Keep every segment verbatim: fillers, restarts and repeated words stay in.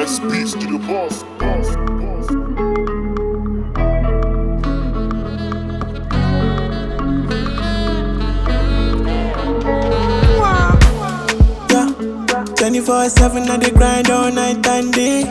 Best beats to the boss. boss, boss. twenty-four seven on the grind all night and day.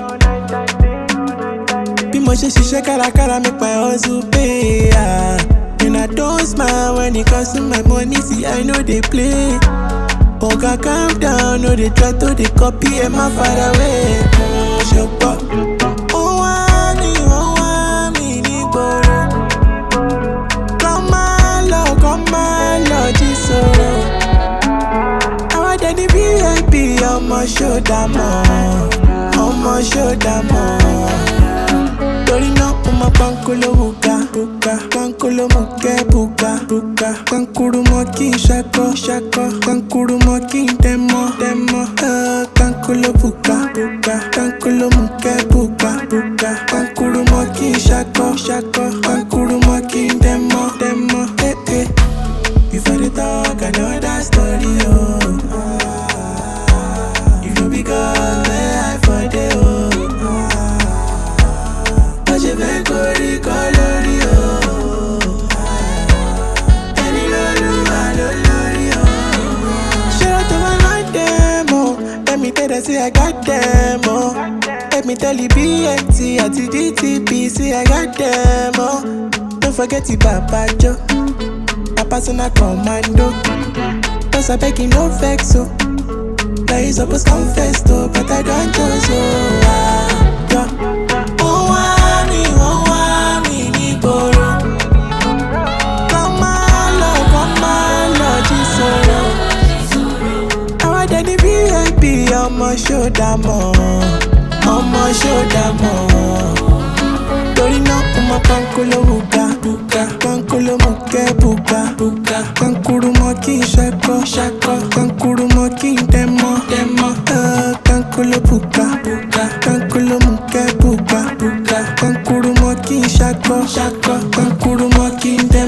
Bí mo ṣe ṣiṣẹ́ kárakára make my hustle pay. Ah. And I don't smile when it comes to my money, see I know they play. Oga calm down, no they try to they copy and my far away. Ṣùgbọ́n ó wá mi, ó wá mi nígboro. Kọ́ máa lọ, kọ́ máa lọ jí sọ̀rọ̀. Àwọn dẹni V I P ọmọ ṣọ́dà mọ́, ọmọ ṣọ́dà mọ́. Torí náà ó máa pankolo buka, buka, pankolo mú kẹ́ buka, buka. Kankuru mọ́ kí n ṣakọ, ṣakọ. Kankuru mọ́ kí n dẹ́mọ́, dẹ́mọ́. Uh, kankolo buka, buka. Kankolo mú kẹ́ buka, buka. Kankuru mọ́ kí n ṣakọ, ṣakọ. Kankuru mọ́ kí n dẹ́mọ́, dẹ́mọ́. Eh, eh. Before they talk, I know that story, oh. If no be God, where I for dey, oh. But you been kori kolori, oh. Any lolu, I lolori, oh. Shout out to my light them, oh. Let me tell them, say I got them, oh. Let me tell you, B N T at D T P, say I got them, oh. Don't forget the Papa Joe. Personal commando. Cause I beg you no vex so. Now you supposed confess to, but I don't do so. Ah, yeah. Oh, wami, oh, wami, nígboro. Come on, love, come on, love, jisoro. Àwọn dẹni V I P ọmọ ṣọ́dà mọ́, ọmọ ṣọ́dà mọ́. Torí náà ó máa pankolo buka, buka. Pankolo mú kẹ́ buka, buka. Kankuru mọ́ kí n ṣakọ, ṣakọ. Kankuru mọ́ kí n dẹ́mọ́, dẹ́mọ́. Uh, kankolo buka, buka. Kankolo mú kẹ́ buka, buka. Kankuru mọ́ kí n ṣakọ, ṣakọ. Kankuru mọ́ kí n dẹ́mọ́.